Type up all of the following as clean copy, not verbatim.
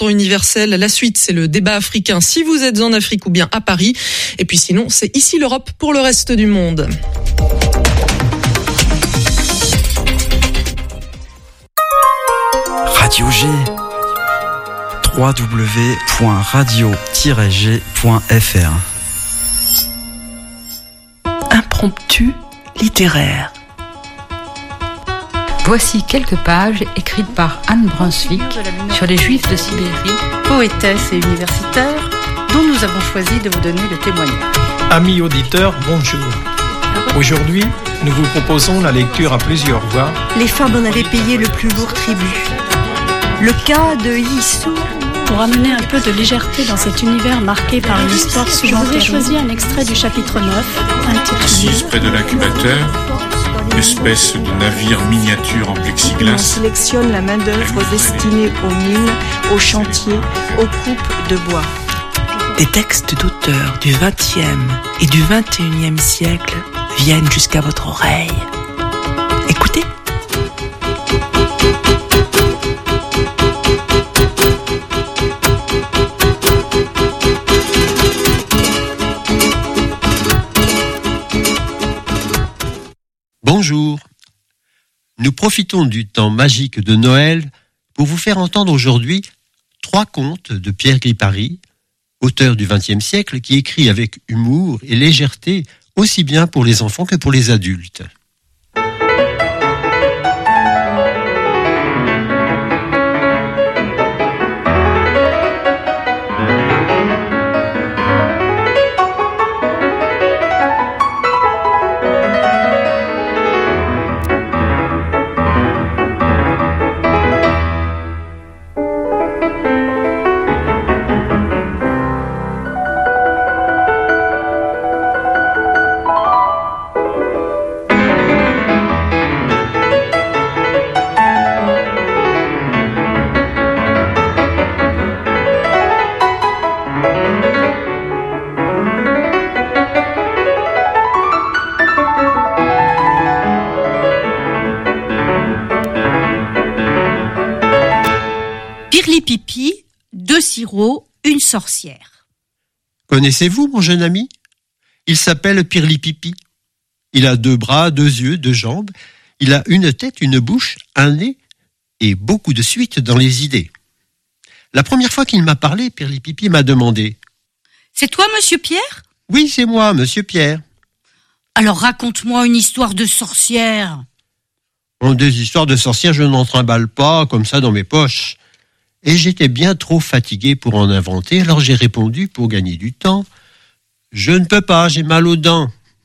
temps universel. La suite, c'est le débat africain si vous êtes en Afrique ou bien à Paris. Et puis sinon, c'est ici l'Europe pour le reste du monde. Radio G. www.radio-g.fr. Impromptu littéraire. Voici quelques pages écrites par Anne Brunswick sur les Juifs de Sibérie, poétesse et universitaire, dont nous avons choisi de vous donner le témoignage. Amis auditeurs, bonjour. Aujourd'hui, nous vous proposons la lecture à plusieurs voix. Les femmes en avaient payé le plus lourd tribut. Le cas de Yissou. Pour amener un peu de légèreté dans cet univers marqué par une histoire souvent terrible, je vous ai choisi un extrait du chapitre 9, intitulé Assise près de l'incubateur, espèce de navire miniature en plexiglas. On sélectionne la main-d'œuvre destinée aux mines, aux chantiers, aux coupes de bois. Des textes d'auteurs du XXe et du XXIe siècle viennent jusqu'à votre oreille. Écoutez. Bonjour. Nous profitons du temps magique de Noël pour vous faire entendre aujourd'hui 3 contes de Pierre Gripari, auteur du XXe siècle qui écrit avec humour et légèreté aussi bien pour les enfants que pour les adultes. Pirlipipi, 2 sirops, une sorcière. Connaissez-vous mon jeune ami ? Il s'appelle Pirlipipi. Il a 2 bras, 2 yeux, 2 jambes. Il a une tête, une bouche, un nez et beaucoup de suite dans les idées. La première fois qu'il m'a parlé, Pirlipipi m'a demandé « C'est toi, monsieur Pierre ? » « Oui, c'est moi, monsieur Pierre. » « Alors raconte-moi une histoire de sorcière. » Des histoires de sorcières, je n'en trimballe pas comme ça dans mes poches. Et j'étais bien trop fatigué pour en inventer, alors j'ai répondu pour gagner du temps « Je ne peux pas, j'ai mal aux dents. »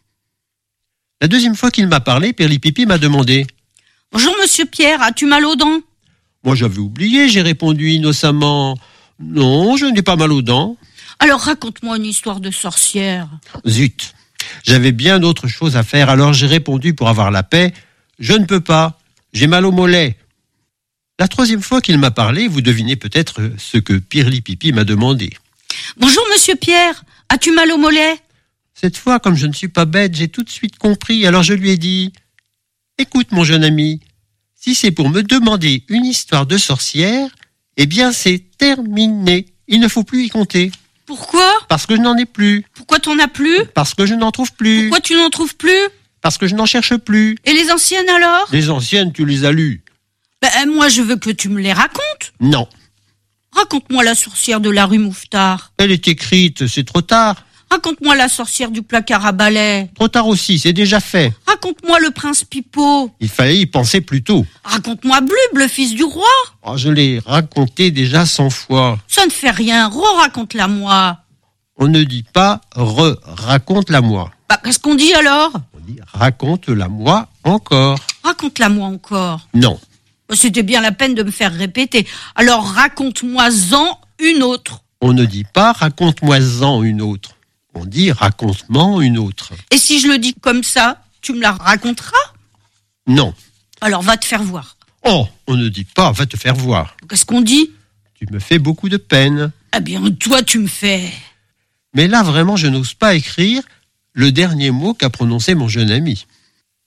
La deuxième fois qu'il m'a parlé, Pirlipipi m'a demandé « Bonjour monsieur Pierre, as-tu mal aux dents ?» Moi j'avais oublié, j'ai répondu innocemment « Non, je n'ai pas mal aux dents. » Alors raconte-moi une histoire de sorcière. Zut, j'avais bien d'autres choses à faire, alors j'ai répondu pour avoir la paix « Je ne peux pas, j'ai mal aux mollets. » La troisième fois qu'il m'a parlé, vous devinez peut-être ce que Pirlipipi m'a demandé. « Bonjour monsieur Pierre, as-tu mal aux mollets ?» Cette fois, comme je ne suis pas bête, j'ai tout de suite compris, alors je lui ai dit « Écoute mon jeune ami, si c'est pour me demander une histoire de sorcière, eh bien c'est terminé, il ne faut plus y compter. » Pourquoi ? Parce que je n'en ai plus. Pourquoi t'en as plus ? Parce que je n'en trouve plus. Pourquoi tu n'en trouves plus ? Parce que je n'en cherche plus. Et les anciennes alors ? Les anciennes, tu les as lues. Moi je veux que tu me les racontes. Non. Raconte-moi la sorcière de la rue Mouffetard. Elle est écrite, c'est trop tard. Raconte-moi la sorcière du placard à balai. Trop tard aussi, c'est déjà fait. Raconte-moi le prince Pipeau. Il fallait y penser plus tôt. Raconte-moi Blub, le fils du roi. Oh, je l'ai raconté déjà 100 fois. Ça ne fait rien, raconte-la moi. On ne dit pas raconte-la moi. Qu'est-ce qu'on dit alors ? On dit raconte-la moi encore. Raconte-la moi encore. Non. C'était bien la peine de me faire répéter. Alors raconte-moi-en une autre. On ne dit pas raconte-moi-en une autre. On dit raconte-moi une autre. Et si je le dis comme ça, tu me la raconteras ? Non. Alors va te faire voir. Oh, on ne dit pas va te faire voir. Qu'est-ce qu'on dit ? Tu me fais beaucoup de peine. Ah bien, toi tu me fais. Mais là vraiment je n'ose pas écrire le dernier mot qu'a prononcé mon jeune ami.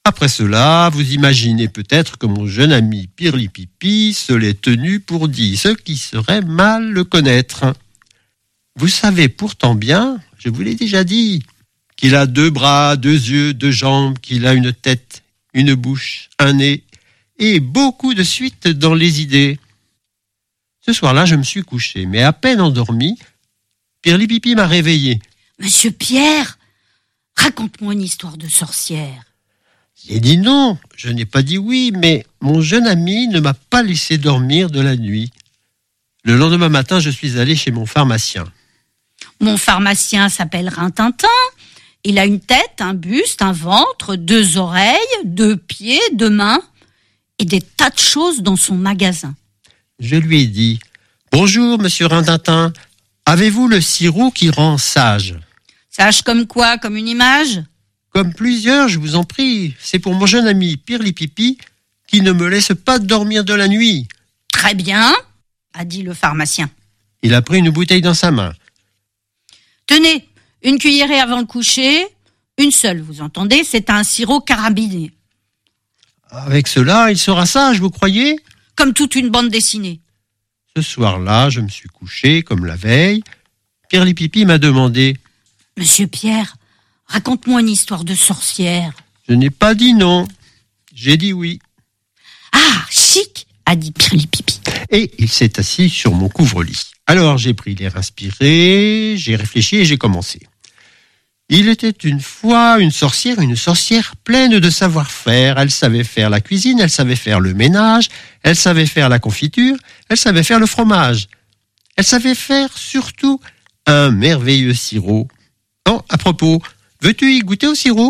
Après cela, vous imaginez peut-être que mon jeune ami Pirlipipi se l'est tenu pour dit, ce qui serait mal le connaître. Vous savez pourtant bien, je vous l'ai déjà dit, qu'il a 2 bras, 2 yeux, 2 jambes, qu'il a une tête, une bouche, un nez et beaucoup de suite dans les idées. Ce soir-là, je me suis couché, mais à peine endormi, Pirlipipi m'a réveillé. Monsieur Pierre, raconte-moi une histoire de sorcière. J'ai dit non, je n'ai pas dit oui, mais mon jeune ami ne m'a pas laissé dormir de la nuit. Le lendemain matin, je suis allé chez mon pharmacien. Mon pharmacien s'appelle Rintintin. Il a une tête, un buste, un ventre, 2 oreilles, 2 pieds, 2 mains et des tas de choses dans son magasin. Je lui ai dit « Bonjour, monsieur Rintintin, avez-vous le sirop qui rend sage ?» Sage comme quoi, comme une image ? Comme plusieurs, je vous en prie. C'est pour mon jeune ami Pirlipipi qui ne me laisse pas dormir de la nuit. Très bien, a dit le pharmacien. Il a pris une bouteille dans sa main. Tenez, une cuillerée avant le coucher, une seule, vous entendez, c'est un sirop carabiné. Avec cela, il sera sage, vous croyez ? Comme toute une bande dessinée. Ce soir-là, je me suis couché, comme la veille. Pirlipipi m'a demandé « Monsieur Pierre, raconte-moi une histoire de sorcière. » Je n'ai pas dit non. J'ai dit oui. Ah, chic, a dit Pirlipipi. Et il s'est assis sur mon couvre-lit. Alors j'ai pris l'air inspiré, j'ai réfléchi et j'ai commencé. Il était une fois une sorcière pleine de savoir-faire. Elle savait faire la cuisine, elle savait faire le ménage, elle savait faire la confiture, elle savait faire le fromage. Elle savait faire surtout un merveilleux sirop. Oh, à propos, veux-tu y goûter au sirop ?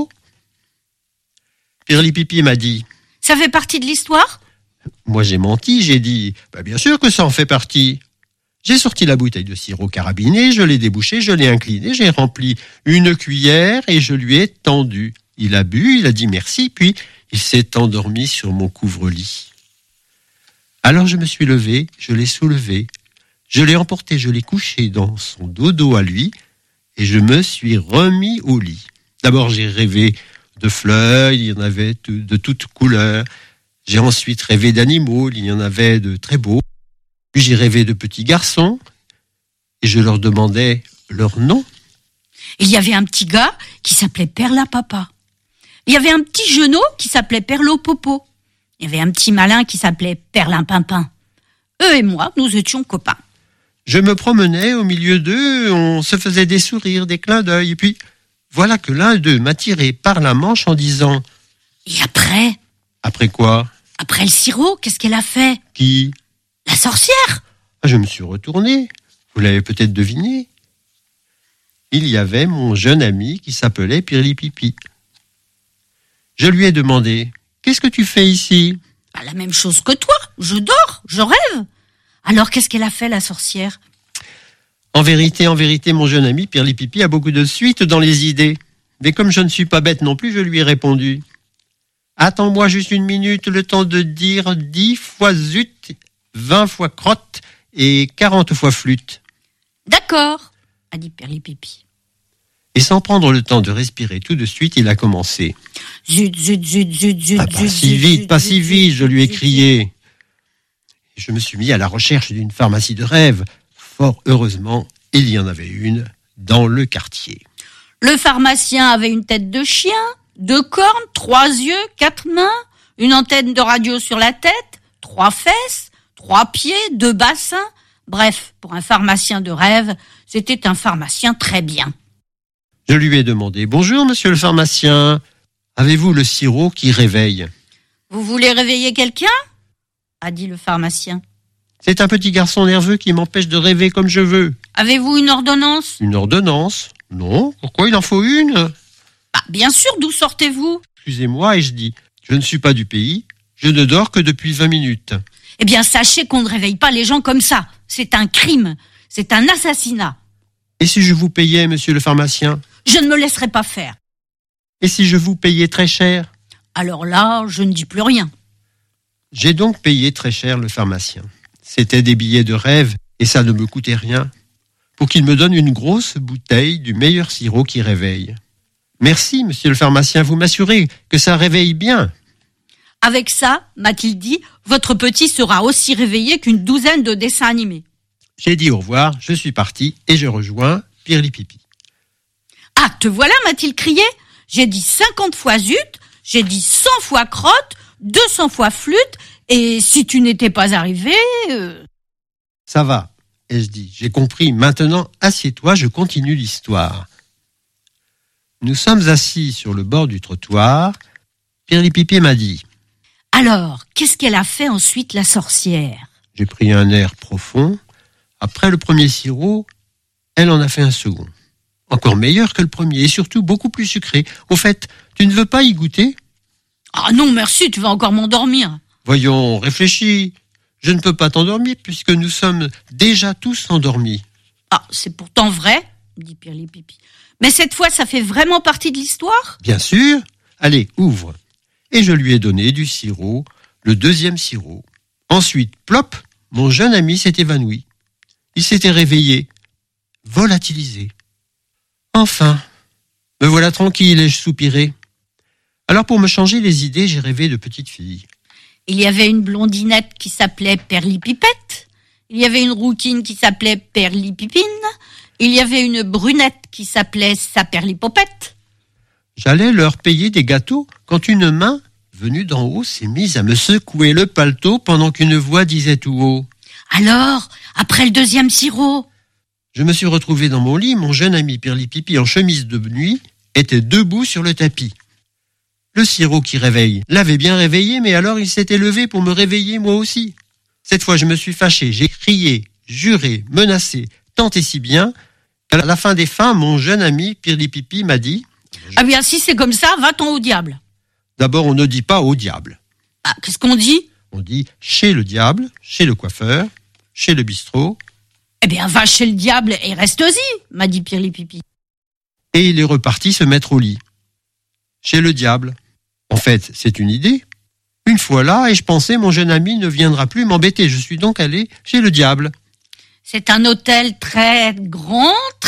Pirlipipi m'a dit. Ça fait partie de l'histoire ? Moi j'ai menti, j'ai dit, bien sûr que ça en fait partie. J'ai sorti la bouteille de sirop carabiné, je l'ai débouchée, je l'ai inclinée, j'ai rempli une cuillère et je lui ai tendu. Il a bu, il a dit merci, puis il s'est endormi sur mon couvre-lit. Alors je me suis levé, je l'ai soulevé, je l'ai emporté, je l'ai couché dans son dodo à lui et je me suis remis au lit. D'abord j'ai rêvé de fleurs, il y en avait de toutes couleurs. J'ai ensuite rêvé d'animaux, il y en avait de très beaux. Puis j'ai rêvé de petits garçons et je leur demandais leur nom. Il y avait un petit gars qui s'appelait Perlapapa. Il y avait un petit genou qui s'appelait Perlopopo. Il y avait un petit malin qui s'appelait Perlimpinpin. Eux et moi, nous étions copains. Je me promenais au milieu d'eux, on se faisait des sourires, des clins d'œil. Et puis, voilà que l'un d'eux m'a tiré par la manche en disant « Et après ? Après quoi ? Après le sirop, qu'est-ce qu'elle a fait ? Qui ? La sorcière ? Je me suis retourné. Vous l'avez peut-être deviné. Il y avait mon jeune ami qui s'appelait Pirlipipi. Je lui ai demandé « Qu'est-ce que tu fais ici ?» La même chose que toi. Je dors, je rêve. Alors qu'est-ce qu'elle a fait, la sorcière ? En vérité, mon jeune ami Pirlipipi a beaucoup de suite dans les idées. Mais comme je ne suis pas bête non plus, je lui ai répondu « Attends-moi juste une minute, le temps de dire 10 fois zut, 20 fois crotte et 40 fois flûte. » D'accord, a dit Pirlipipi. Et sans prendre le temps de respirer tout de suite, il a commencé. Zut, zut, zut, zut, zut, pas si vite, je lui ai crié. Et je me suis mis à la recherche d'une pharmacie de rêve. Fort heureusement, il y en avait une dans le quartier. Le pharmacien avait une tête de chien, 2 cornes, 3 yeux, 4 mains, une antenne de radio sur la tête, 3 fesses, 3 pieds, 2 bassins. Bref, pour un pharmacien de rêve, c'était un pharmacien très bien. Je lui ai demandé « Bonjour, monsieur le pharmacien, avez-vous le sirop qui réveille ?» « Vous voulez réveiller quelqu'un ?» a dit le pharmacien. « C'est un petit garçon nerveux qui m'empêche de rêver comme je veux. »« Avez-vous une ordonnance ?»« Une ordonnance ? Non, pourquoi il en faut une ?»« Bien sûr, d'où sortez-vous ?»« Excusez-moi, et je dis, je ne suis pas du pays, je ne dors que depuis 20 minutes. » Eh bien, sachez qu'on ne réveille pas les gens comme ça. C'est un crime, c'est un assassinat. « Et si je vous payais, monsieur le pharmacien ?»« Je ne me laisserai pas faire. »« Et si je vous payais très cher ?»« Alors là, je ne dis plus rien. » J'ai donc payé très cher le pharmacien. C'était des billets de rêve et ça ne me coûtait rien pour qu'il me donne une grosse bouteille du meilleur sirop qui réveille. Merci, monsieur le pharmacien, vous m'assurez que ça réveille bien. Avec ça, m'a-t-il dit, votre petit sera aussi réveillé qu'une douzaine de dessins animés. J'ai dit au revoir, je suis parti et je rejoins Pirlipipi. Ah, te voilà, m'a-t-il crié. J'ai dit 50 fois zut, j'ai dit 100 fois crotte, 200 fois flûte, et si tu n'étais pas arrivé... Ça va, ai-je dit, j'ai compris, maintenant assieds-toi, je continue l'histoire. Nous sommes assis sur le bord du trottoir, Pirlipipi m'a dit... Alors, qu'est-ce qu'elle a fait ensuite, la sorcière? J'ai pris un air profond. Après le premier sirop, elle en a fait un second. Encore meilleur que le premier et surtout beaucoup plus sucré. Au fait, tu ne veux pas y goûter? Ah non, merci, tu vas encore m'endormir. Voyons, réfléchis. Je ne peux pas t'endormir puisque nous sommes déjà tous endormis. Ah, c'est pourtant vrai, dit Pirlipipi. Mais cette fois, ça fait vraiment partie de l'histoire? Bien sûr. Allez, ouvre. Et je lui ai donné du sirop, le deuxième sirop. Ensuite, plop, mon jeune ami s'est évanoui. Il s'était réveillé, volatilisé. Enfin, me voilà tranquille, ai-je soupiré. Alors pour me changer les idées, j'ai rêvé de petite fille. Il y avait une blondinette qui s'appelait Perlipipette. Il y avait une rouquine qui s'appelait Perlipipine. Il y avait une brunette qui s'appelait Saperlipopette. J'allais leur payer des gâteaux quand une main, venue d'en haut, s'est mise à me secouer le paletot pendant qu'une voix disait tout haut. Alors, après le deuxième sirop? Je me suis retrouvé dans mon lit, mon jeune ami Pirlipipi en chemise de nuit était debout sur le tapis. Le sirop qui réveille l'avait bien réveillé, mais alors il s'était levé pour me réveiller moi aussi. Cette fois je me suis fâché, j'ai crié, juré, menacé, tant et si bien qu'à la fin des fins, mon jeune ami Pirlipipi m'a dit... Ah bien si c'est comme ça, va-t'en au diable. D'abord on ne dit pas au diable. Ah, qu'est-ce qu'on dit? On dit chez le diable, chez le coiffeur, chez le bistrot. Eh bien va chez le diable et reste-y, m'a dit Pirlipipi. Et il est reparti se mettre au lit. Chez le diable. En fait, c'est une idée. Une fois là, et je pensais mon jeune ami ne viendra plus m'embêter. Je suis donc allé chez le diable. C'est un hôtel très grand,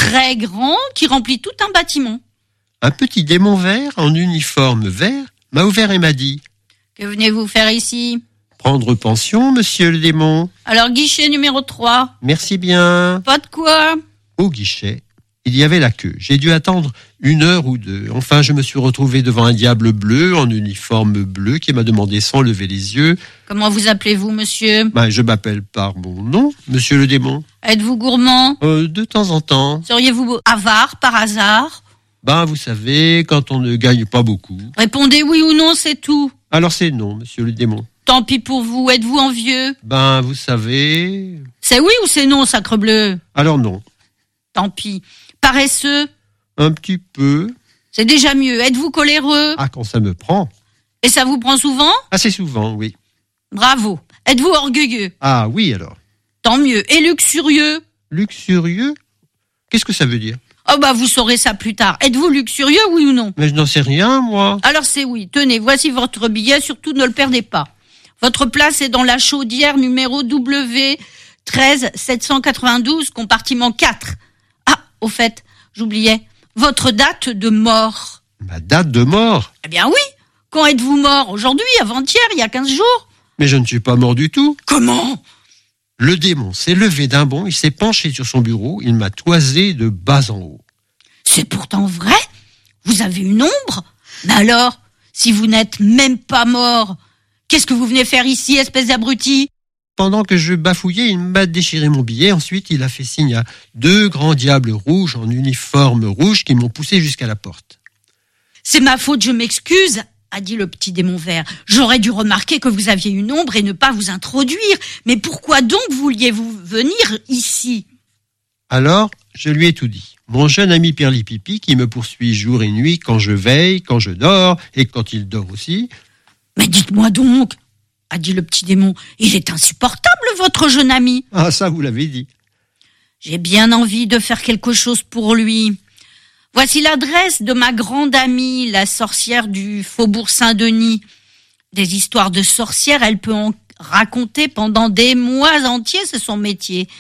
qui remplit tout un bâtiment. Un petit démon vert en uniforme vert m'a ouvert et m'a dit « Que venez-vous faire ici ? Prendre pension, monsieur le démon. Alors guichet numéro 3. Merci bien. Pas de quoi. Au guichet, il y avait la queue. J'ai dû attendre 1 heure ou 2. Enfin, je me suis retrouvé devant un diable bleu en uniforme bleu qui m'a demandé sans lever les yeux. Comment vous appelez-vous, monsieur ? Je m'appelle par mon nom, monsieur le démon. Êtes-vous gourmand ? De temps en temps. Seriez-vous avare par hasard ? Vous savez, quand on ne gagne pas beaucoup. Répondez oui ou non, c'est tout. Alors c'est non, monsieur le démon. Tant pis pour vous, êtes-vous envieux ? Vous savez... C'est oui ou c'est non, sacrebleu ? Alors non. Tant pis. Paresseux ? Un petit peu. C'est déjà mieux. Êtes-vous coléreux ? Ah, quand ça me prend. Et ça vous prend souvent ? Assez souvent, oui. Bravo. Êtes-vous orgueilleux ? Ah oui, alors. Tant mieux. Et luxurieux ? Luxurieux ? Qu'est-ce que ça veut dire ? Oh vous saurez ça plus tard. Êtes-vous luxurieux, oui ou non ? Mais je n'en sais rien, moi. Alors c'est oui. Tenez, voici votre billet, surtout ne le perdez pas. Votre place est dans la chaudière numéro W 13 792, compartiment 4. Ah, au fait, j'oubliais, votre date de mort. Ma date de mort ? Eh bien oui. Quand êtes-vous mort ? Aujourd'hui, avant-hier, il y a 15 jours. Mais je ne suis pas mort du tout. Comment ? Le démon s'est levé d'un bond, il s'est penché sur son bureau, il m'a toisé de bas en haut. C'est pourtant vrai ? Vous avez une ombre ? Mais alors, si vous n'êtes même pas mort, qu'est-ce que vous venez faire ici, espèce d'abruti ? Pendant que je bafouillais, il m'a déchiré mon billet. Ensuite, il a fait signe à 2 grands diables rouges en uniforme rouge qui m'ont poussé jusqu'à la porte. C'est ma faute, je m'excuse, a dit le petit démon vert. J'aurais dû remarquer que vous aviez une ombre et ne pas vous introduire. Mais pourquoi donc vouliez-vous venir ici ? Alors, je lui ai tout dit. Mon jeune ami Pirlipipi, qui me poursuit jour et nuit quand je veille, quand je dors et quand il dort aussi. Mais dites-moi donc, a dit le petit démon, il est insupportable, votre jeune ami. Ah, ça, vous l'avez dit. J'ai bien envie de faire quelque chose pour lui. Voici l'adresse de ma grande amie, la sorcière du Faubourg Saint-Denis. Des histoires de sorcières, elle peut en raconter pendant des mois entiers, c'est son métier.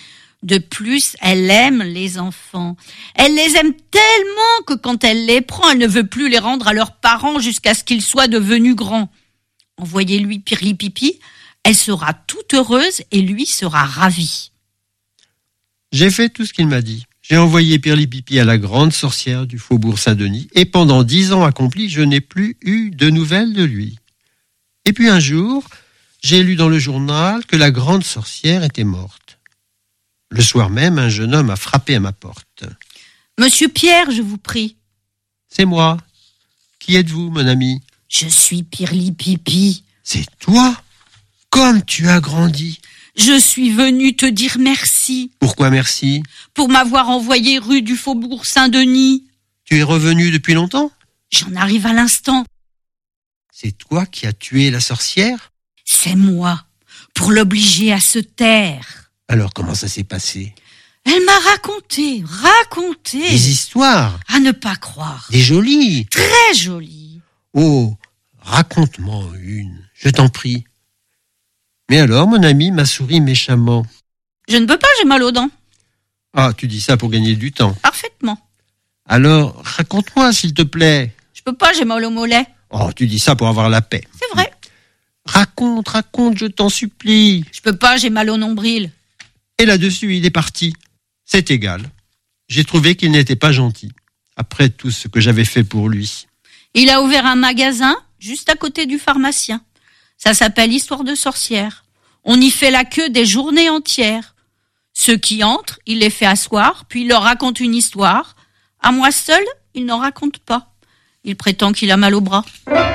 De plus, elle aime les enfants. Elle les aime tellement que quand elle les prend, elle ne veut plus les rendre à leurs parents jusqu'à ce qu'ils soient devenus grands. Envoyez-lui Pirlipipi, elle sera toute heureuse et lui sera ravi. J'ai fait tout ce qu'il m'a dit. J'ai envoyé Pirlipipi à la grande sorcière du faubourg Saint-Denis et pendant 10 ans accomplis, je n'ai plus eu de nouvelles de lui. Et puis un jour, j'ai lu dans le journal que la grande sorcière était morte. Le soir même, un jeune homme a frappé à ma porte. « Monsieur Pierre, je vous prie. »« C'est moi. Qui êtes-vous, mon ami ?»« Je suis Pirlipipi. »« C'est toi ? Comme tu as grandi !»« Je suis venu te dire merci. »« Pourquoi merci ?»« Pour m'avoir envoyé rue du Faubourg Saint-Denis. »« Tu es revenu depuis longtemps ?»« J'en arrive à l'instant. »« C'est toi qui as tué la sorcière ?»« C'est moi, pour l'obliger à se taire. » Alors comment ça s'est passé ? Elle m'a raconté. Des histoires ? À ne pas croire. Des jolies ? Très jolies. Oh, raconte-moi une, je t'en prie. Mais alors, mon ami m'a souri méchamment. Je ne peux pas, j'ai mal aux dents. Ah, tu dis ça pour gagner du temps. Parfaitement. Alors, raconte-moi, s'il te plaît. Je peux pas, j'ai mal au mollet. Oh, tu dis ça pour avoir la paix. C'est vrai. Raconte, je t'en supplie. Je peux pas, j'ai mal au nombril. Et là-dessus, il est parti. C'est égal. J'ai trouvé qu'il n'était pas gentil, après tout ce que j'avais fait pour lui. Il a ouvert un magasin, juste à côté du pharmacien. Ça s'appelle Histoire de sorcière. On y fait la queue des journées entières. Ceux qui entrent, il les fait asseoir, puis il leur raconte une histoire. À moi seul, il n'en raconte pas. Il prétend qu'il a mal au bras.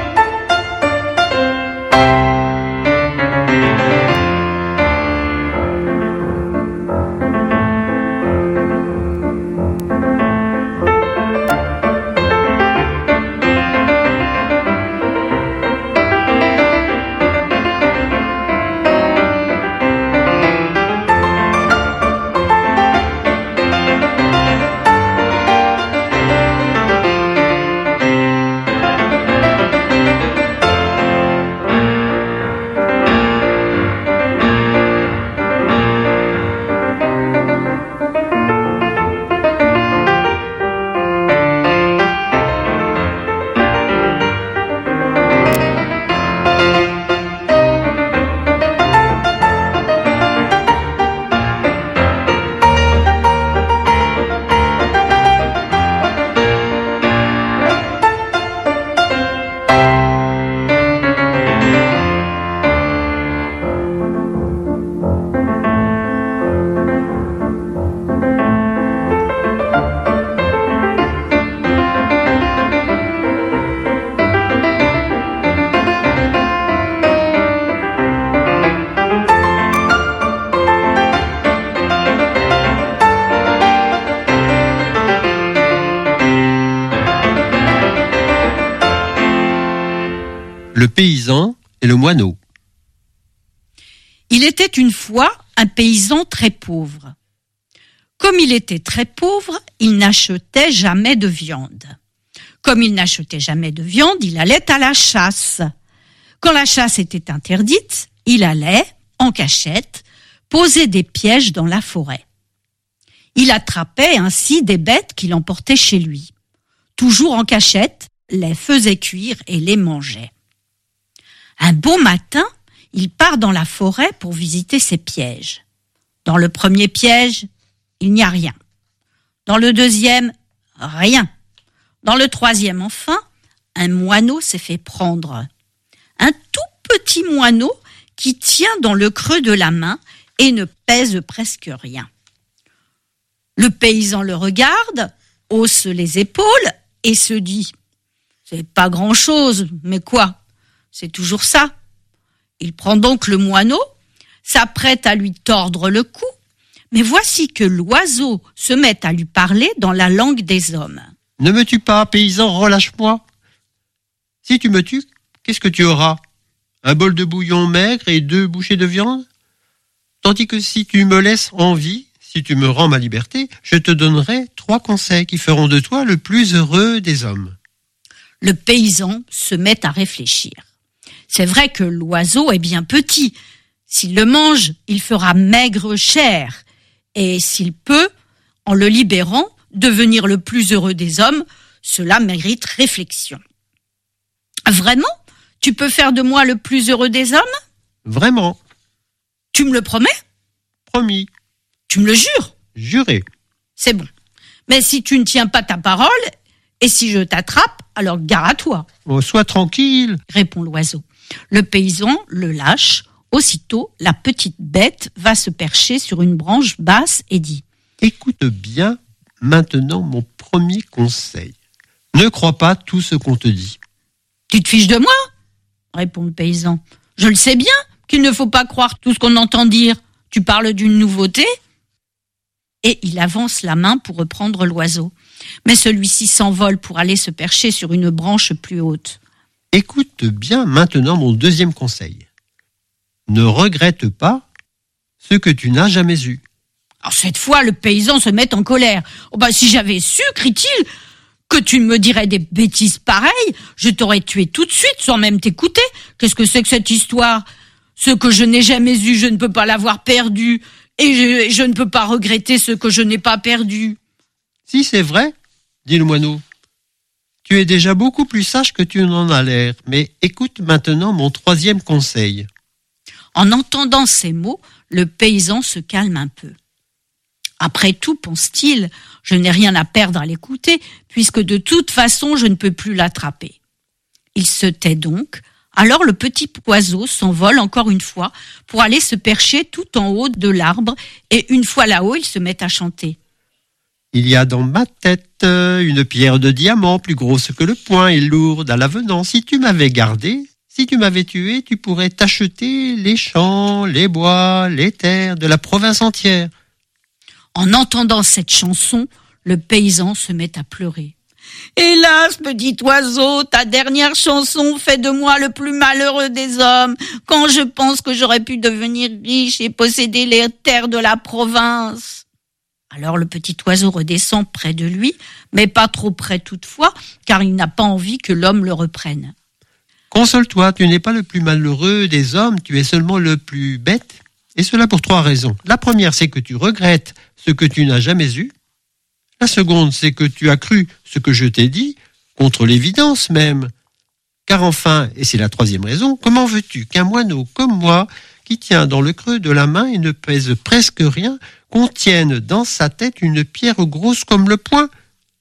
Le paysan et le moineau. Il était une fois un paysan très pauvre. Comme il était très pauvre, il n'achetait jamais de viande. Comme il n'achetait jamais de viande, il allait à la chasse. Quand la chasse était interdite, il allait, en cachette, poser des pièges dans la forêt. Il attrapait ainsi des bêtes qu'il emportait chez lui. Toujours en cachette, les faisait cuire et les mangeait. Un beau matin, il part dans la forêt pour visiter ses pièges. Dans le premier piège, il n'y a rien. Dans le deuxième, rien. Dans le troisième, enfin, un moineau s'est fait prendre. Un tout petit moineau qui tient dans le creux de la main et ne pèse presque rien. Le paysan le regarde, hausse les épaules et se dit « C'est pas grand-chose, mais quoi ? C'est toujours ça. » Il prend donc le moineau, s'apprête à lui tordre le cou, mais voici que l'oiseau se met à lui parler dans la langue des hommes. « Ne me tue pas, paysan, relâche-moi. Si tu me tues, qu'est-ce que tu auras ? Un bol de bouillon maigre et 2 bouchées de viande ? Tandis que si tu me laisses en vie, si tu me rends ma liberté, je te donnerai 3 conseils qui feront de toi le plus heureux des hommes. » Le paysan se met à réfléchir. C'est vrai que l'oiseau est bien petit. S'il le mange, il fera maigre chair. et s'il peut, en le libérant, devenir le plus heureux des hommes, cela mérite réflexion. Vraiment ? Tu peux faire de moi le plus heureux des hommes ? Vraiment. Tu me le promets ? Promis. Tu me le jures ? Juré. C'est bon. Mais si tu ne tiens pas ta parole, et si je t'attrape, alors gare à toi. Oh, sois tranquille, répond l'oiseau. Le paysan le lâche. Aussitôt, la petite bête va se percher sur une branche basse et dit : écoute bien maintenant mon premier conseil. Ne crois pas tout ce qu'on te dit. Tu te fiches de moi ? Répond le paysan. Je le sais bien qu'il ne faut pas croire tout ce qu'on entend dire. Tu parles d'une nouveauté ? Et il avance la main pour reprendre l'oiseau. Mais celui-ci s'envole pour aller se percher sur une branche plus haute. Écoute bien maintenant mon deuxième conseil. Ne regrette pas ce que tu n'as jamais eu. Alors cette fois, le paysan se met en colère. Oh bah, si j'avais su, crie-t-il, que tu me dirais des bêtises pareilles, je t'aurais tué tout de suite sans même t'écouter. Qu'est-ce que c'est que cette histoire ? Ce que je n'ai jamais eu, je ne peux pas l'avoir perdu. Et je ne peux pas regretter ce que je n'ai pas perdu. Si c'est vrai, dit le moineau, tu es déjà beaucoup plus sage que tu n'en as l'air. Mais écoute maintenant mon troisième conseil. En entendant ces mots, le paysan se calme un peu. Après tout, pense-t-il, je n'ai rien à perdre à l'écouter, puisque de toute façon, je ne peux plus l'attraper. Il se tait donc. Alors le petit oiseau s'envole encore une fois pour aller se percher tout en haut de l'arbre, et une fois là-haut, il se met à chanter. Il y a dans ma tête une pierre de diamant plus grosse que le poing et lourde à l'avenant. Si tu m'avais gardé, si tu m'avais tué, tu pourrais t'acheter les champs, les bois, les terres de la province entière. En entendant cette chanson, le paysan se met à pleurer. Hélas, petit oiseau, ta dernière chanson fait de moi le plus malheureux des hommes, quand je pense que j'aurais pu devenir riche et posséder les terres de la province. Alors le petit oiseau redescend près de lui, mais pas trop près toutefois, car il n'a pas envie que l'homme le reprenne. Console-toi, tu n'es pas le plus malheureux des hommes, tu es seulement le plus bête, et cela pour 3 raisons. La première, c'est que tu regrettes ce que tu n'as jamais eu. La seconde, c'est que tu as cru ce que je t'ai dit, contre l'évidence même. Car enfin, et c'est la troisième raison, comment veux-tu qu'un moineau comme moi, qui tient dans le creux de la main et ne pèse presque rien, contienne dans sa tête une pierre grosse comme le poing ?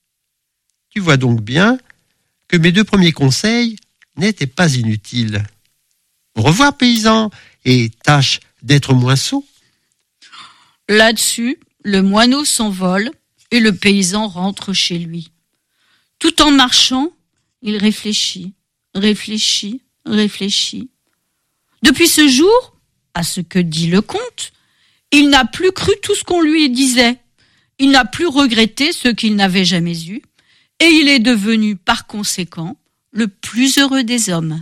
Tu vois donc bien que mes 2 premiers conseils n'étaient pas inutiles. Au revoir, paysan, et tâche d'être moins sot. Là-dessus, le moineau s'envole et le paysan rentre chez lui. Tout en marchant, il réfléchit. Depuis ce jour, à ce que dit le conte, il n'a plus cru tout ce qu'on lui disait. Il n'a plus regretté ce qu'il n'avait jamais eu, et il est devenu, par conséquent, le plus heureux des hommes.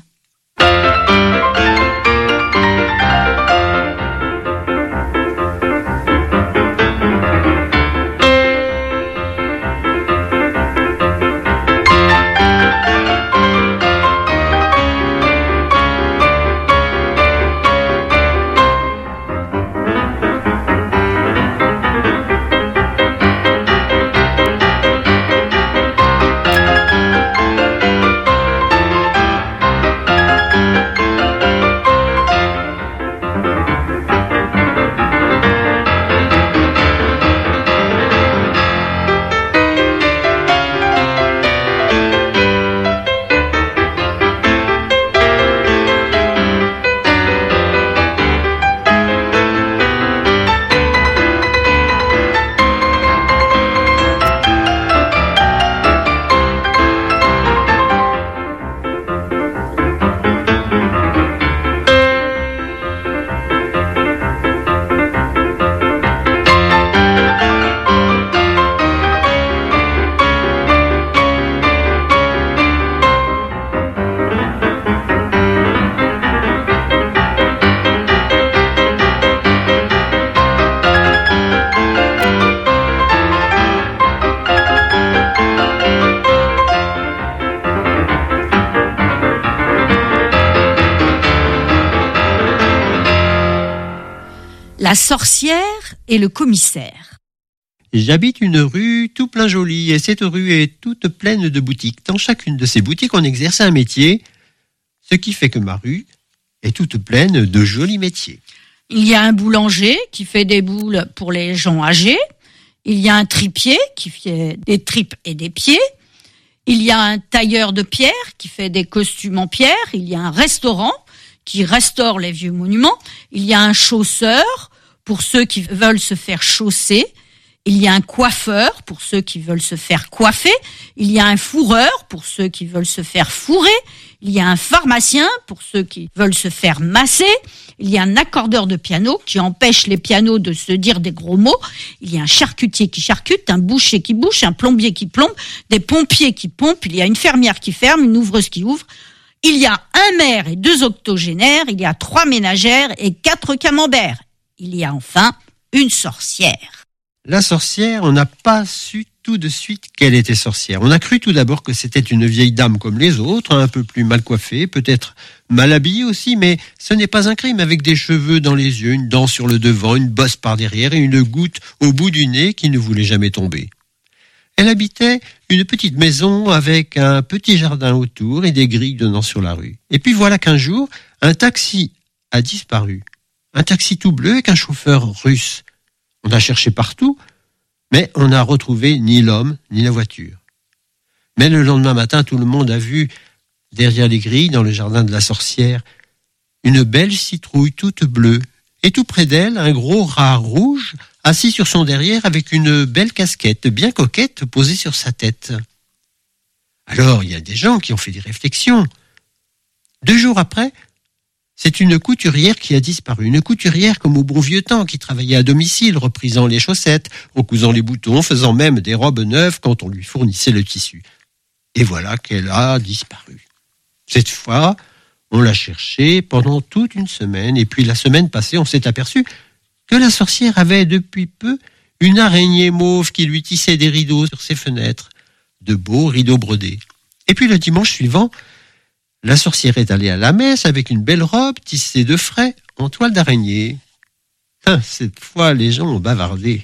La sorcière et le commissaire. J'habite une rue tout plein jolie et cette rue est toute pleine de boutiques. Dans chacune de ces boutiques, on exerce un métier, ce qui fait que ma rue est toute pleine de jolis métiers. Il y a un boulanger qui fait des boules pour les gens âgés. Il y a un tripier qui fait des tripes et des pieds. Il y a un tailleur de pierre qui fait des costumes en pierre. Il y a un restaurant qui restaure les vieux monuments. Il y a un chausseur pour ceux qui veulent se faire chausser. Il y a un coiffeur pour ceux qui veulent se faire coiffer. Il y a un fourreur pour ceux qui veulent se faire fourrer. Il y a un pharmacien pour ceux qui veulent se faire masser. Il y a un accordeur de piano qui empêche les pianos de se dire des gros mots. Il y a un charcutier qui charcute, un boucher qui bouche, un plombier qui plombe, des pompiers qui pompent. Il y a une fermière qui ferme, une ouvreuse qui ouvre. Il y a un maire et 2 octogénaires. Il y a 3 ménagères et 4 camemberts. Il y a enfin une sorcière. La sorcière, on n'a pas su tout de suite qu'elle était sorcière. On a cru tout d'abord que c'était une vieille dame comme les autres, un peu plus mal coiffée, peut-être mal habillée aussi, mais ce n'est pas un crime, avec des cheveux dans les yeux, une dent sur le devant, une bosse par derrière et une goutte au bout du nez qui ne voulait jamais tomber. Elle habitait une petite maison avec un petit jardin autour et des grilles donnant sur la rue. Et puis voilà qu'un jour, un taxi a disparu. Un taxi tout bleu avec un chauffeur russe. On a cherché partout, mais on n'a retrouvé ni l'homme, ni la voiture. Mais le lendemain matin, tout le monde a vu, derrière les grilles, dans le jardin de la sorcière, une belle citrouille toute bleue. Et tout près d'elle, un gros rat rouge, assis sur son derrière avec une belle casquette bien coquette posée sur sa tête. Alors, il y a des gens qui ont fait des réflexions. 2 jours après, c'est une couturière qui a disparu. Une couturière comme au bon vieux temps, qui travaillait à domicile, reprisant les chaussettes, recousant les boutons, faisant même des robes neuves quand on lui fournissait le tissu. Et voilà qu'elle a disparu. Cette fois, on l'a cherchée pendant toute une semaine. Et puis la semaine passée, on s'est aperçu que la sorcière avait depuis peu une araignée mauve qui lui tissait des rideaux sur ses fenêtres. De beaux rideaux brodés. Et puis le dimanche suivant, la sorcière est allée à la messe avec une belle robe tissée de frais en toile d'araignée. Cette fois, les gens ont bavardé.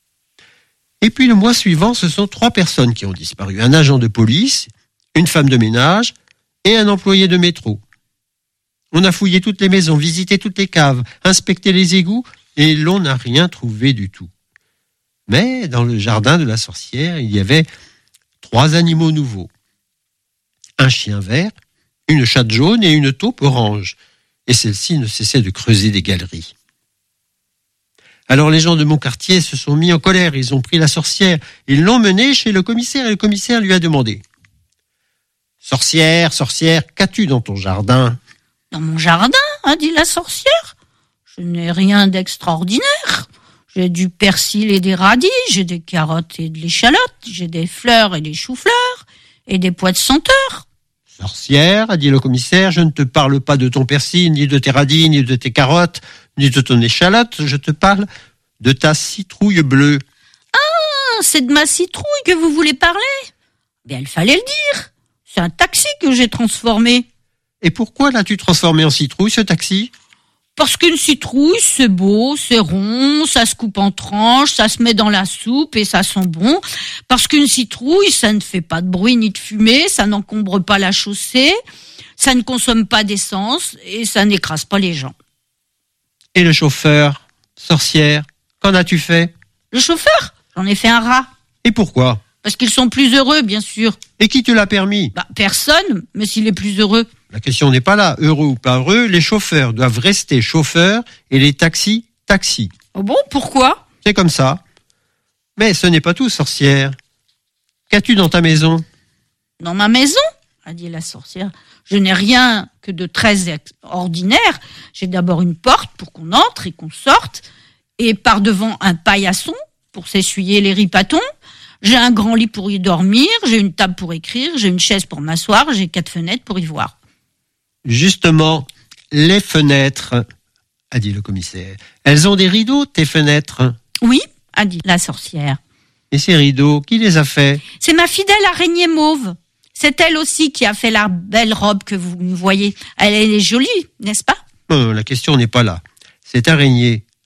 Et puis le mois suivant, ce sont 3 personnes qui ont disparu. Un agent de police, une femme de ménage et un employé de métro. On a fouillé toutes les maisons, visité toutes les caves, inspecté les égouts et l'on n'a rien trouvé du tout. Mais dans le jardin de la sorcière, il y avait 3 animaux nouveaux. Un chien vert, une chatte jaune et une taupe orange. Et celle-ci ne cessait de creuser des galeries. Alors les gens de mon quartier se sont mis en colère. Ils ont pris la sorcière. Ils l'ont menée chez le commissaire et le commissaire lui a demandé: « Sorcière, sorcière, qu'as-tu dans ton jardin ?» ?»« Dans mon jardin, a dit la sorcière. Je n'ai rien d'extraordinaire. J'ai du persil et des radis, j'ai des carottes et de l'échalote, j'ai des fleurs et des choux-fleurs et des pois de senteur. » « Sorcière, a dit le commissaire, je ne te parle pas de ton persil, ni de tes radis, ni de tes carottes, ni de ton échalote, je te parle de ta citrouille bleue. »« Ah, c'est de ma citrouille que vous voulez parler ? Bien, il fallait le dire. C'est un taxi que j'ai transformé. »« Et pourquoi l'as-tu transformé en citrouille, ce taxi ?»« Parce qu'une citrouille, c'est beau, c'est rond, ça se coupe en tranches, ça se met dans la soupe et ça sent bon. Parce qu'une citrouille, ça ne fait pas de bruit ni de fumée, ça n'encombre pas la chaussée, ça ne consomme pas d'essence et ça n'écrase pas les gens. » »« Et le chauffeur, sorcière, qu'en as-tu fait ?»« Le chauffeur ? J'en ai fait un rat. »« Et pourquoi ? » ?»« Parce qu'ils sont plus heureux, bien sûr. »« Et qui te l'a permis ? » ?»« Personne, mais s'il est plus heureux. » La question n'est pas là. Heureux ou pas heureux, les chauffeurs doivent rester chauffeurs et les taxis, taxis. Oh bon, pourquoi ? C'est comme ça. Mais ce n'est pas tout, sorcière. Qu'as-tu dans ta maison ? Dans ma maison, a dit la sorcière, je n'ai rien que de très ordinaire. J'ai d'abord une porte pour qu'on entre et qu'on sorte, et par devant un paillasson pour s'essuyer les ripatons. J'ai un grand lit pour y dormir, j'ai une table pour écrire, j'ai une chaise pour m'asseoir, j'ai 4 fenêtres pour y voir. Justement, les fenêtres, a dit le commissaire. Elles ont des rideaux, tes fenêtres ? Oui, a dit la sorcière. Et ces rideaux, qui les a faits ? C'est ma fidèle araignée mauve. C'est elle aussi qui a fait la belle robe que vous voyez. Elle est jolie, n'est-ce pas ? Non, la question n'est pas là. Cette araignée,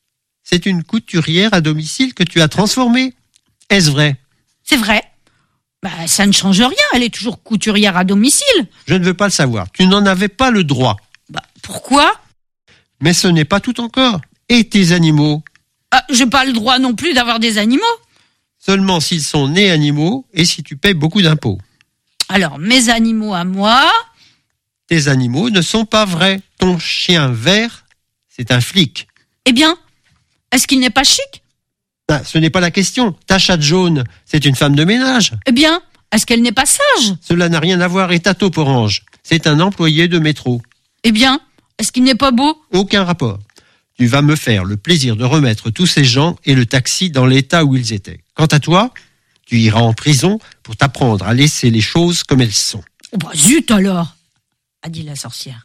C'est une couturière à domicile que tu as transformée. Est-ce vrai? C'est vrai. Ça ne change rien, elle est toujours couturière à domicile. Je ne veux pas le savoir. Tu n'en avais pas le droit. Pourquoi? Mais ce n'est pas tout encore. Et tes animaux? J'ai pas le droit non plus d'avoir des animaux. Seulement s'ils sont nés animaux et si tu payes beaucoup d'impôts. Alors, mes animaux à moi... Tes animaux ne sont pas vrais. Ton chien vert, c'est un flic. Eh bien, est-ce qu'il n'est pas chic? Ce n'est pas la question. Ta chatte jaune, c'est une femme de ménage. Eh bien, est-ce qu'elle n'est pas sage? Cela n'a rien à voir. Et ta taupe orange, c'est un employé de métro. Eh bien, est-ce qu'il n'est pas beau? Aucun rapport. Tu vas me faire le plaisir de remettre tous ces gens et le taxi dans l'état où ils étaient. Quant à toi, tu iras en prison pour t'apprendre à laisser les choses comme elles sont. Zut alors, a dit la sorcière.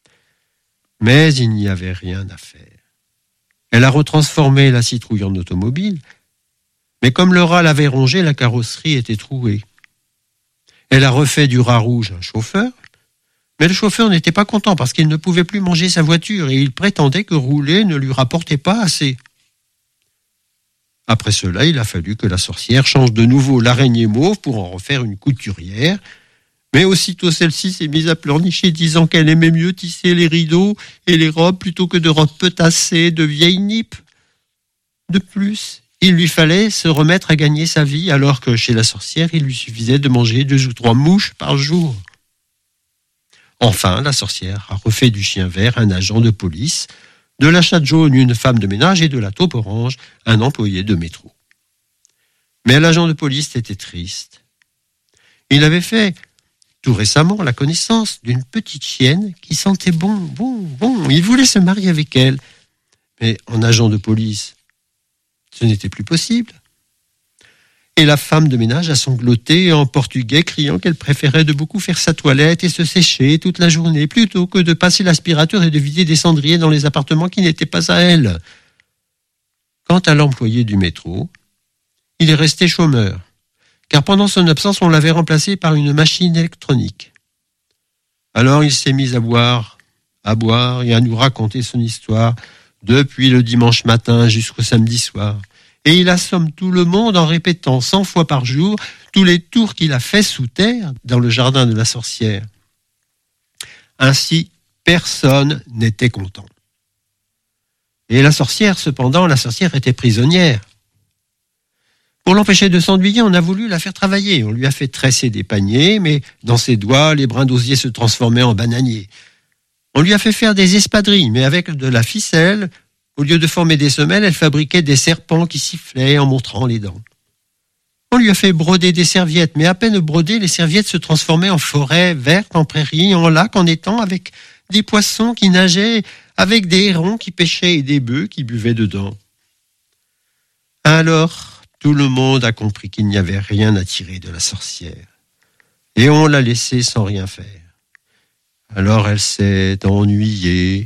Mais il n'y avait rien à faire. Elle a retransformé la citrouille en automobile, mais comme le rat l'avait rongée, la carrosserie était trouée. Elle a refait du rat rouge un chauffeur, mais le chauffeur n'était pas content parce qu'il ne pouvait plus manger sa voiture et il prétendait que rouler ne lui rapportait pas assez. Après cela, il a fallu que la sorcière change de nouveau l'araignée mauve pour en refaire une couturière, mais aussitôt celle-ci s'est mise à pleurnicher disant qu'elle aimait mieux tisser les rideaux et les robes plutôt que de robes petassées de vieilles nippes. De plus, il lui fallait se remettre à gagner sa vie alors que chez la sorcière, il lui suffisait de manger 2 ou 3 mouches par jour. Enfin, la sorcière a refait du chien vert un agent de police, de la chatte jaune une femme de ménage et de la taupe orange un employé de métro. Mais l'agent de police était triste. Il avait fait tout récemment la connaissance d'une petite chienne qui sentait bon. Il voulait se marier avec elle. Mais en agent de police, ce n'était plus possible. Et la femme de ménage a sangloté en portugais, criant qu'elle préférait de beaucoup faire sa toilette et se sécher toute la journée, plutôt que de passer l'aspirateur et de vider des cendriers dans les appartements qui n'étaient pas à elle. Quant à l'employé du métro, il est resté chômeur, car pendant son absence, on l'avait remplacé par une machine électronique. Alors il s'est mis à boire et à nous raconter son histoire, depuis le dimanche matin jusqu'au samedi soir. Et il assomme tout le monde en répétant 100 fois par jour tous les tours qu'il a fait sous terre dans le jardin de la sorcière. Ainsi, personne n'était content. Et la sorcière était prisonnière. Pour l'empêcher de s'ennuyer, on a voulu la faire travailler. On lui a fait tresser des paniers, mais dans ses doigts, les brins d'osier se transformaient en bananiers. On lui a fait faire des espadrilles, mais avec de la ficelle. Au lieu de former des semelles, elle fabriquait des serpents qui sifflaient en montrant les dents. On lui a fait broder des serviettes, mais à peine brodées, les serviettes se transformaient en forêt verte, en prairie, en lac, en étang, avec des poissons qui nageaient, avec des hérons qui pêchaient et des bœufs qui buvaient dedans. Alors, tout le monde a compris qu'il n'y avait rien à tirer de la sorcière. Et on l'a laissée sans rien faire. Alors elle s'est ennuyée.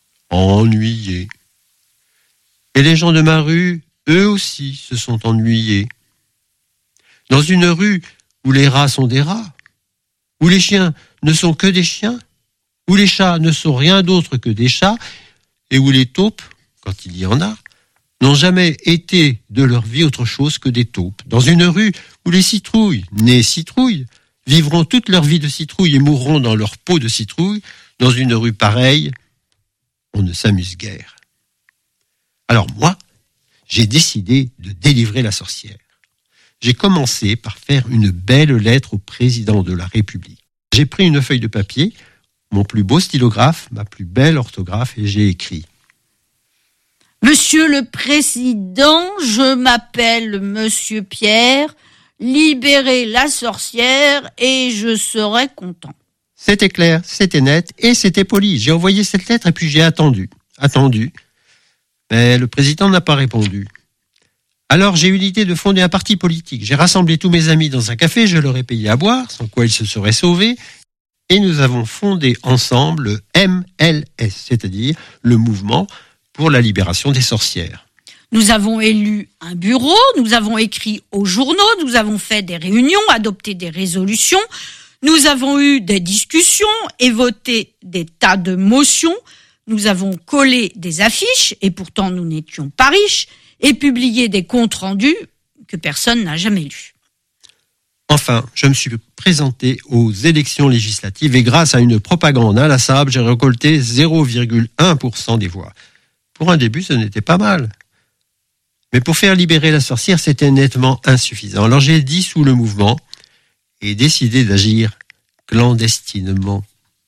Et les gens de ma rue, eux aussi, se sont ennuyés. Dans une rue où les rats sont des rats, où les chiens ne sont que des chiens, où les chats ne sont rien d'autre que des chats, et où les taupes, quand il y en a, n'ont jamais été de leur vie autre chose que des taupes. Dans une rue où les citrouilles, nées citrouilles, vivront toute leur vie de citrouille et mourront dans leur peau de citrouille, dans une rue pareille, on ne s'amuse guère. Alors moi, j'ai décidé de délivrer la sorcière. J'ai commencé par faire une belle lettre au président de la République. J'ai pris une feuille de papier, mon plus beau stylographe, ma plus belle orthographe, et j'ai écrit: Monsieur le Président, je m'appelle Monsieur Pierre, libérez la sorcière et je serai content. C'était clair, c'était net et c'était poli. J'ai envoyé cette lettre et puis j'ai attendu. Mais le président n'a pas répondu. Alors j'ai eu l'idée de fonder un parti politique. J'ai rassemblé tous mes amis dans un café, je leur ai payé à boire, sans quoi ils se seraient sauvés. Et nous avons fondé ensemble le MLS, c'est-à-dire le mouvement pour la libération des sorcières. Nous avons élu un bureau, nous avons écrit aux journaux, nous avons fait des réunions, adopté des résolutions, nous avons eu des discussions et voté des tas de motions. Nous avons collé des affiches, et pourtant nous n'étions pas riches, et publié des comptes rendus que personne n'a jamais lus. Enfin, je me suis présenté aux élections législatives et grâce à une propagande inlassable, j'ai récolté 0,1% des voix. Pour un début, ce n'était pas mal. Mais pour faire libérer la sorcière, c'était nettement insuffisant. Alors j'ai dissous le mouvement et décidé d'agir clandestinement.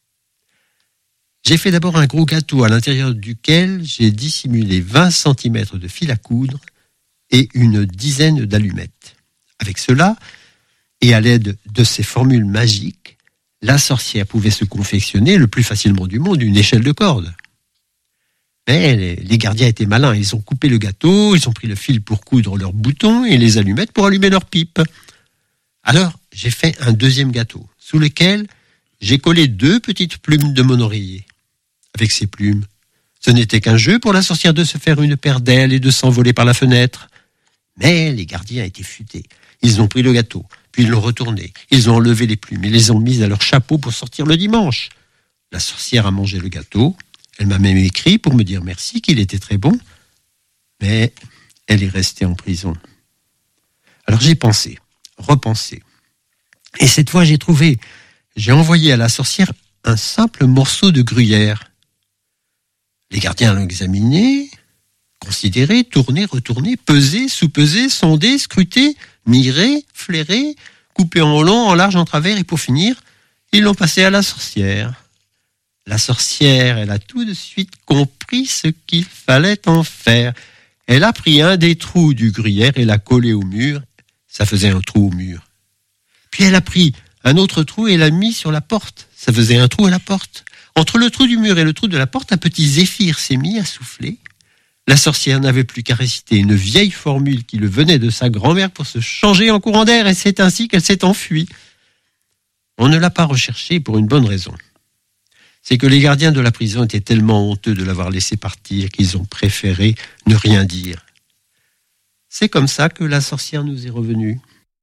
J'ai fait d'abord un gros gâteau à l'intérieur duquel j'ai dissimulé 20 cm de fil à coudre et une dizaine d'allumettes. Avec cela, et à l'aide de ces formules magiques, la sorcière pouvait se confectionner le plus facilement du monde une échelle de corde. Mais les gardiens étaient malins, ils ont coupé le gâteau, ils ont pris le fil pour coudre leurs boutons et les allumettes pour allumer leurs pipes. Alors, j'ai fait un deuxième gâteau, sous lequel j'ai collé 2 petites plumes de mon oreiller. Avec ces plumes, ce n'était qu'un jeu pour la sorcière de se faire une paire d'ailes et de s'envoler par la fenêtre. Mais les gardiens étaient futés. Ils ont pris le gâteau, puis ils l'ont retourné. Ils ont enlevé les plumes et les ont mises à leur chapeau pour sortir le dimanche. La sorcière a mangé le gâteau. Elle m'a même écrit pour me dire merci, qu'il était très bon. Mais elle est restée en prison. Alors j'ai pensé, repensé. Et cette fois j'ai envoyé à la sorcière un simple morceau de gruyère. Les gardiens l'ont examiné, considéré, tourné, retourné, pesé, sous-pesé, sondé, scruté, miré, flairé, coupé en long, en large, en travers, et pour finir, ils l'ont passé à la sorcière. La sorcière, elle a tout de suite compris ce qu'il fallait en faire. Elle a pris un des trous du gruyère et l'a collé au mur. Ça faisait un trou au mur. Puis elle a pris un autre trou et l'a mis sur la porte. Ça faisait un trou à la porte. Entre le trou du mur et le trou de la porte, un petit zéphyr s'est mis à souffler. La sorcière n'avait plus qu'à réciter une vieille formule qui le venait de sa grand-mère pour se changer en courant d'air, et c'est ainsi qu'elle s'est enfuie. On ne l'a pas recherchée pour une bonne raison. C'est que les gardiens de la prison étaient tellement honteux de l'avoir laissée partir qu'ils ont préféré ne rien dire. C'est comme ça que la sorcière nous est revenue.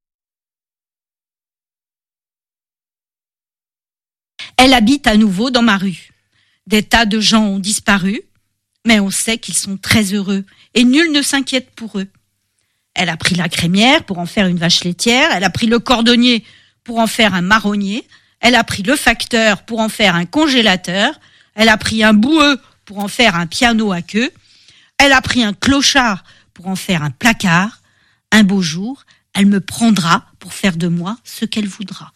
Elle habite à nouveau dans ma rue. Des tas de gens ont disparu, mais on sait qu'ils sont très heureux et nul ne s'inquiète pour eux. Elle a pris la crémière pour en faire une vache laitière, elle a pris le cordonnier pour en faire un marronnier, elle a pris le facteur pour en faire un congélateur, elle a pris un boueux pour en faire un piano à queue, elle a pris un clochard pour en faire un placard. Un beau jour, elle me prendra pour faire de moi ce qu'elle voudra.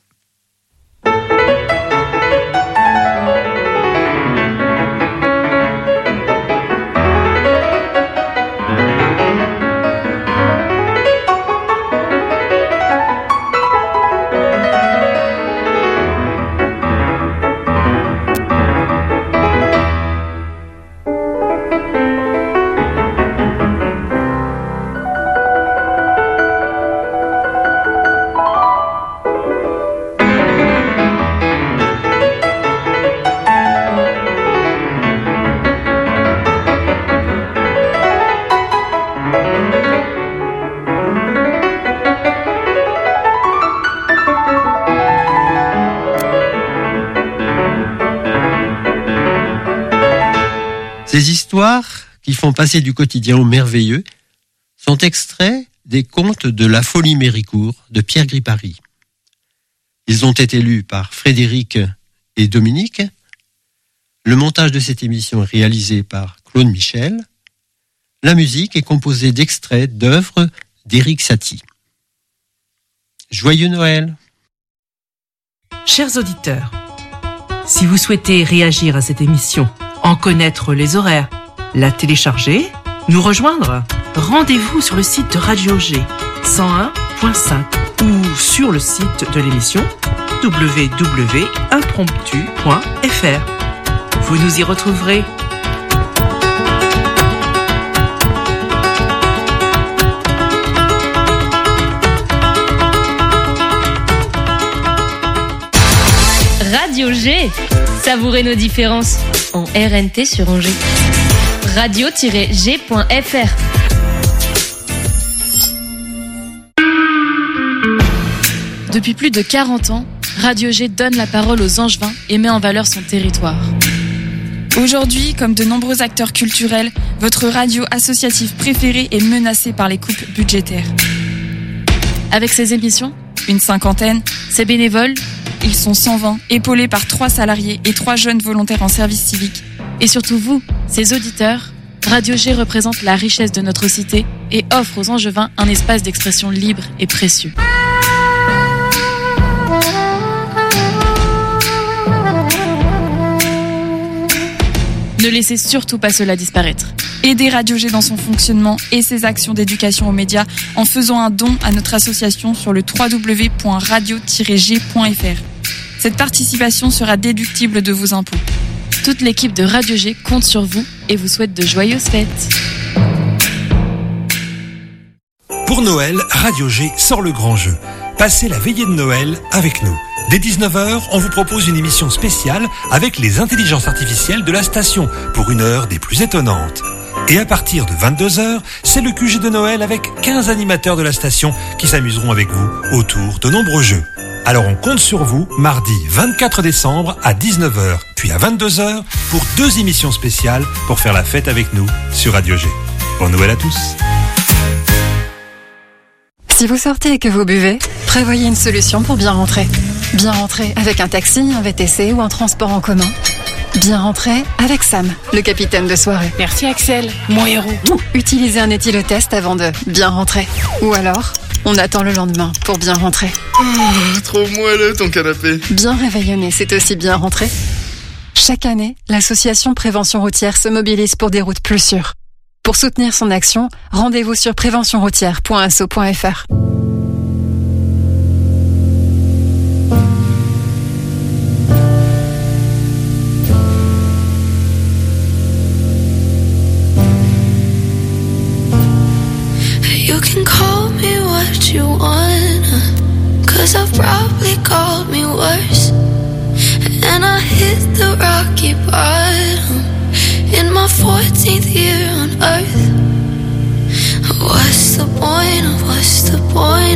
Ces histoires, qui font passer du quotidien au merveilleux, sont extraits des contes de La Folie Méricourt de Pierre Gripari. Ils ont été lus par Frédéric et Dominique. Le montage de cette émission est réalisé par Claude Michel. La musique est composée d'extraits d'œuvres d'Éric Satie. Joyeux Noël! Chers auditeurs, si vous souhaitez réagir à cette émission, en connaître les horaires, la télécharger, nous rejoindre, rendez-vous sur le site de Radio G 101.5 ou sur le site de l'émission www.impromptu.fr. Vous nous y retrouverez. Radio G, savourez nos différences en RNT sur Angers. Radio-G.fr. Depuis plus de 40 ans, Radio G donne la parole aux Angevins et met en valeur son territoire. Aujourd'hui, comme de nombreux acteurs culturels, votre radio associative préférée est menacée par les coupes budgétaires. Avec ses émissions, une cinquantaine, ses bénévoles, ils sont 120, épaulés par 3 salariés et 3 jeunes volontaires en service civique. Et surtout vous, ses auditeurs, Radio G représente la richesse de notre cité et offre aux Angevins un espace d'expression libre et précieux. Ne laissez surtout pas cela disparaître. Aidez Radio G dans son fonctionnement et ses actions d'éducation aux médias en faisant un don à notre association sur le www.radio-g.fr. Cette participation sera déductible de vos impôts. Toute l'équipe de Radio G compte sur vous et vous souhaite de joyeuses fêtes. Pour Noël, Radio G sort le grand jeu. Passez la veillée de Noël avec nous. Dès 19h, on vous propose une émission spéciale avec les intelligences artificielles de la station pour une heure des plus étonnantes. Et à partir de 22h, c'est le QG de Noël avec 15 animateurs de la station qui s'amuseront avec vous autour de nombreux jeux. Alors on compte sur vous mardi 24 décembre à 19h, puis à 22h pour 2 émissions spéciales pour faire la fête avec nous sur Radio G. Bon Noël à tous. Si vous sortez et que vous buvez, prévoyez une solution pour bien rentrer. Bien rentrer avec un taxi, un VTC ou un transport en commun. Bien rentrer avec Sam, le capitaine de soirée. Merci Axel, mon héros. Utilisez un éthylotest avant de bien rentrer. Ou alors, on attend le lendemain pour bien rentrer. Trop moelleux ton canapé. Bien réveillonné, c'est aussi bien rentrer. Chaque année, l'association Prévention Routière se mobilise pour des routes plus sûres. Pour soutenir son action, rendez-vous sur préventionroutière.asso.fr. You can call me what you wanna, 'cause I've probably called me worse. And I hit the rocky bottom in my 14th year on earth. What's the point